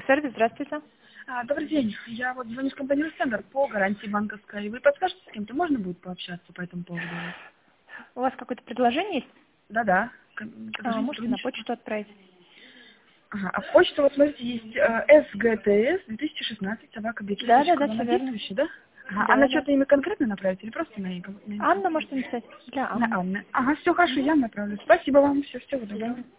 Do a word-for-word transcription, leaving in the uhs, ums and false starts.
сервис, здравствуйте. А, добрый день. Я вот звоню с компании «Центр» по гарантии банковской. Вы подскажете, с кем-то можно будет пообщаться по этому поводу? У вас какое-то предложение есть? Да-да. А, можете на почту отправить. Ага. А в почту, вот смотрите, есть э, эс гэ тэ эс две тысячи шестнадцать, собака Да, да, да, Она все верно. действующая, да? Ага. А Да, на да. что-то имя конкретно направить или просто на имя? Анна можете написать. Для На Анны. Анны. Ага, все хорошо, Мгм. я направлю. Спасибо вам, все, всего До доброго. свидания.